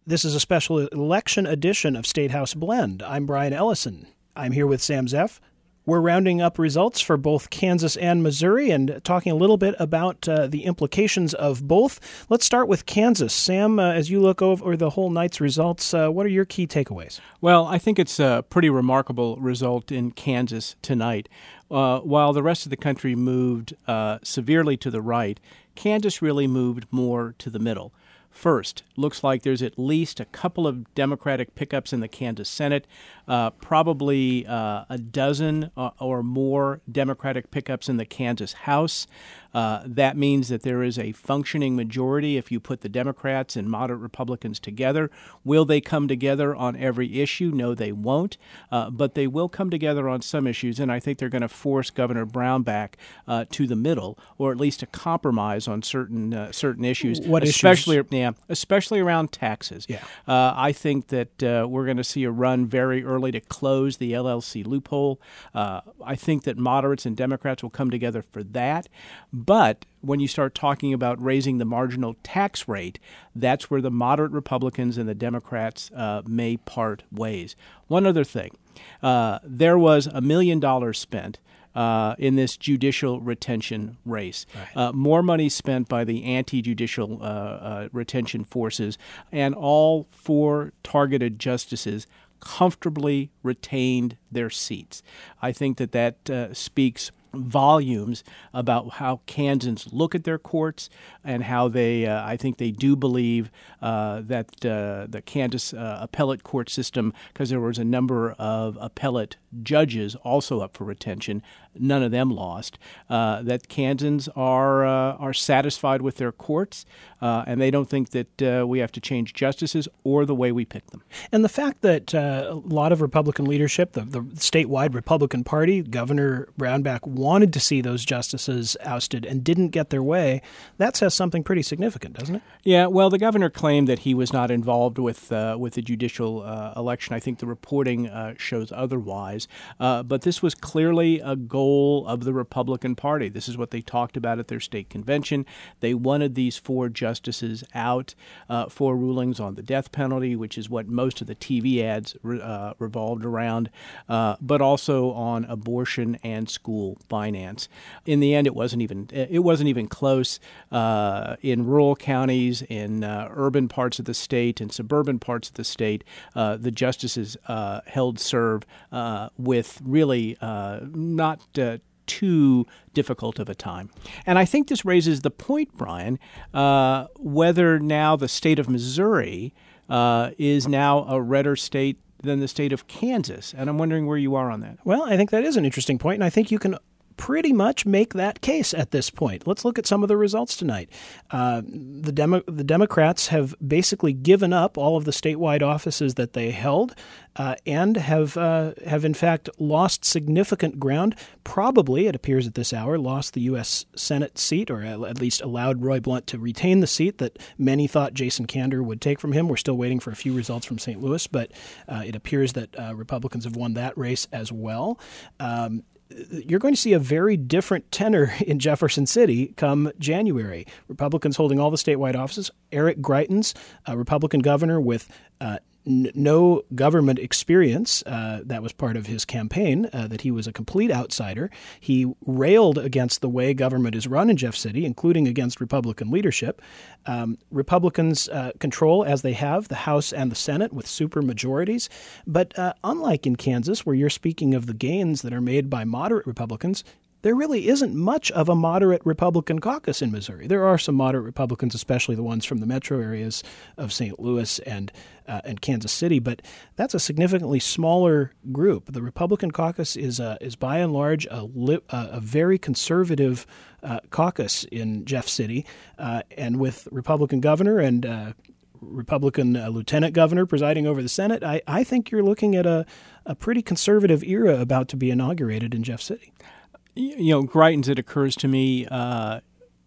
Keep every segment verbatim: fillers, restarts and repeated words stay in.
This is a special election edition of State House Blend. I'm Brian Ellison. I'm here with Sam Zeff. We're rounding up results for both Kansas and Missouri and talking a little bit about uh, the implications of both. Let's start with Kansas. Sam, uh, as you look over the whole night's results, uh, what are your key takeaways? Well, I think it's a pretty remarkable result in Kansas tonight. Uh, while the rest of the country moved uh, severely to the right, Kansas really moved more to the middle. First, looks like there's at least a couple of Democratic pickups in the Kansas Senate, uh, probably uh, a dozen uh, or more Democratic pickups in the Kansas House. Uh, that means that there is a functioning majority if you put the Democrats and moderate Republicans together. Will they come together on every issue? No, they won't. Uh, but they will come together on some issues, and I think they're going to force Governor Brown back uh, to the middle, or at least a compromise on certain uh, certain issues. What especially, issues? Yeah, especially around taxes. Yeah. Uh, I think that uh, we're going to see a run very early to close the L L C loophole. Uh, I think that moderates and Democrats will come together for that. But when you start talking about raising the marginal tax rate, that's where the moderate Republicans and the Democrats uh, may part ways. One other thing, uh, there was a million dollars spent Uh, in this judicial retention race. Right. Uh, more money spent by the anti-judicial uh, uh, retention forces, and all four targeted justices comfortably retained their seats. I think that that uh, speaks volumes about how Kansans look at their courts and how they, uh, I think they do believe uh, that uh, the Kansas uh, appellate court system, because there was a number of appellate judges also up for retention, none of them lost, uh, that Kansans are uh, are satisfied with their courts, uh, and they don't think that uh, we have to change justices or the way we pick them. And the fact that uh, a lot of Republican leadership, the, the statewide Republican Party, Governor Brownback wanted to see those justices ousted and didn't get their way, that says something pretty significant, doesn't it? Yeah, well, the governor claimed that he was not involved with uh, with the judicial uh, election. I think the reporting uh, shows otherwise. Uh, but this was clearly a goal of the Republican Party. This is what they talked about at their state convention. They wanted these four justices out uh, for rulings on the death penalty, which is what most of the T V ads re- uh, revolved around, uh, but also on abortion and school finance. In the end, it wasn't even it wasn't even close. Uh, in rural counties, in uh, urban parts of the state, in suburban parts of the state, uh, the justices uh, held serve uh, with really uh, not uh, too difficult of a time. And I think this raises the point, Brian, uh, whether now the state of Missouri uh, is now a redder state than the state of Kansas. And I'm wondering where you are on that. Well, I think that is an interesting point, and I think you can pretty much make that case at this point. Let's look at some of the results tonight. Uh, the Demo- the Democrats have basically given up all of the statewide offices that they held uh, and have uh, have in fact lost significant ground. Probably, it appears at this hour, lost the U S Senate seat, or at least allowed Roy Blunt to retain the seat that many thought Jason Kander would take from him. We're still waiting for a few results from Saint Louis, but uh, it appears that uh, Republicans have won that race as well. Um, You're going to see a very different tenor in Jefferson City come January. Republicans holding all the statewide offices. Eric Greitens, a Republican governor with uh, n- no government experience, uh, that was part of his campaign, uh, that he was a complete outsider. He railed against the way government is run in Jeff City, including against Republican leadership. Um, Republicans uh, control, as they have, the House and the Senate with super majorities. But uh, unlike in Kansas, where you're speaking of the gains that are made by moderate Republicans, there really isn't much of a moderate Republican caucus in Missouri. There are some moderate Republicans, especially the ones from the metro areas of Saint Louis and uh, and Kansas City, but that's a significantly smaller group. The Republican caucus is uh, is by and large a, li- a very conservative uh, caucus in Jeff City, uh, and with Republican governor and uh, Republican uh, lieutenant governor presiding over the Senate, I, I think you're looking at a, a pretty conservative era about to be inaugurated in Jeff City. You know, Greitens, it occurs to me, uh,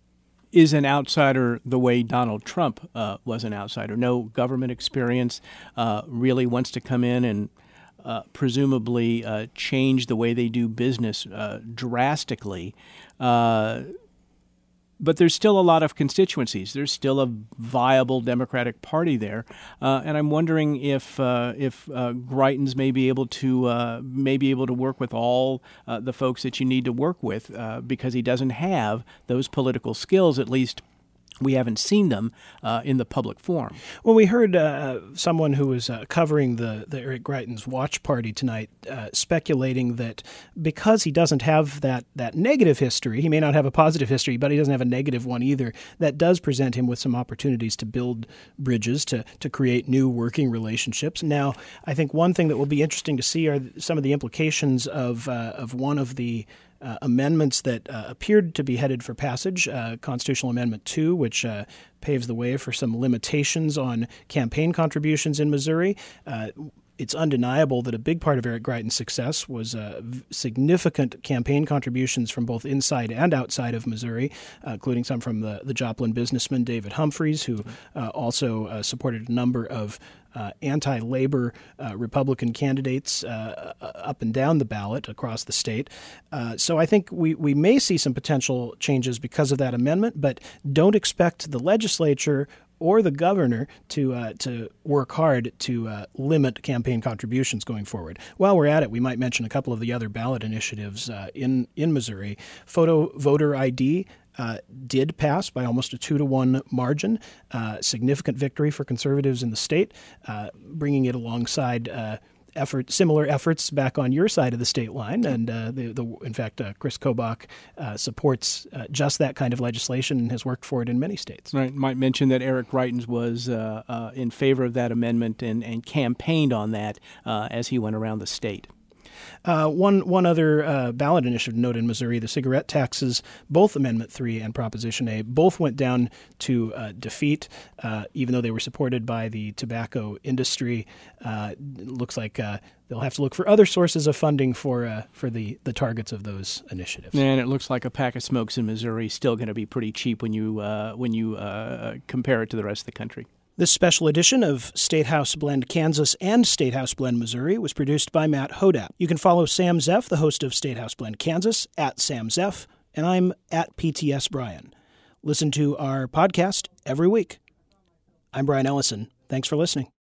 is an outsider the way Donald Trump uh, was an outsider. No government experience, uh, really wants to come in and uh, presumably uh, change the way they do business uh, drastically. Uh, But there's still a lot of constituencies. There's still a viable Democratic Party there, uh, and I'm wondering if uh, if uh, Greitens may be able to uh, may be able to work with all uh, the folks that you need to work with uh, because he doesn't have those political skills, at least. We haven't seen them uh, in the public forum. Well, we heard uh, someone who was uh, covering the, the Eric Greitens watch party tonight uh, speculating that because he doesn't have that, that negative history, he may not have a positive history, but he doesn't have a negative one either, that does present him with some opportunities to build bridges, to, to create new working relationships. Now, I think one thing that will be interesting to see are some of the implications of uh, of one of the Uh, amendments that uh, appeared to be headed for passage, uh, Constitutional Amendment two, which uh, paves the way for some limitations on campaign contributions in Missouri. Uh, it's undeniable that a big part of Eric Greitens' success was uh, v- significant campaign contributions from both inside and outside of Missouri, uh, including some from the, the Joplin businessman David Humphreys, who uh, also uh, supported a number of Uh, anti-labor uh, Republican candidates uh, up and down the ballot across the state. Uh, so I think we, we may see some potential changes because of that amendment, but don't expect the legislature or the governor to uh, to work hard to uh, limit campaign contributions going forward. While we're at it, we might mention a couple of the other ballot initiatives uh, in, in Missouri. Photo voter I D Uh, did pass by almost a two to one margin, uh, significant victory for conservatives in the state, uh, bringing it alongside uh, effort, similar efforts back on your side of the state line. And uh, the, the, in fact, uh, Chris Kobach uh, supports uh, just that kind of legislation and has worked for it in many states. Right. Might mention that Eric Greitens was uh, uh, in favor of that amendment and, and campaigned on that uh, as he went around the state. Uh, one one other uh, ballot initiative note in Missouri, the cigarette taxes, both Amendment three and Proposition A, both went down to uh, defeat, uh, even though they were supported by the tobacco industry. Uh, it looks like uh, they'll have to look for other sources of funding for uh, for the, the targets of those initiatives. And it looks like a pack of smokes in Missouri is still going to be pretty cheap when you uh, when you uh, compare it to the rest of the country. This special edition of State House Blend Kansas and State House Blend Missouri was produced by Matt Hodapp. You can follow Sam Zeff, the host of State House Blend Kansas, at Sam Zeff, and I'm at P T S Brian. Listen to our podcast every week. I'm Brian Ellison. Thanks for listening.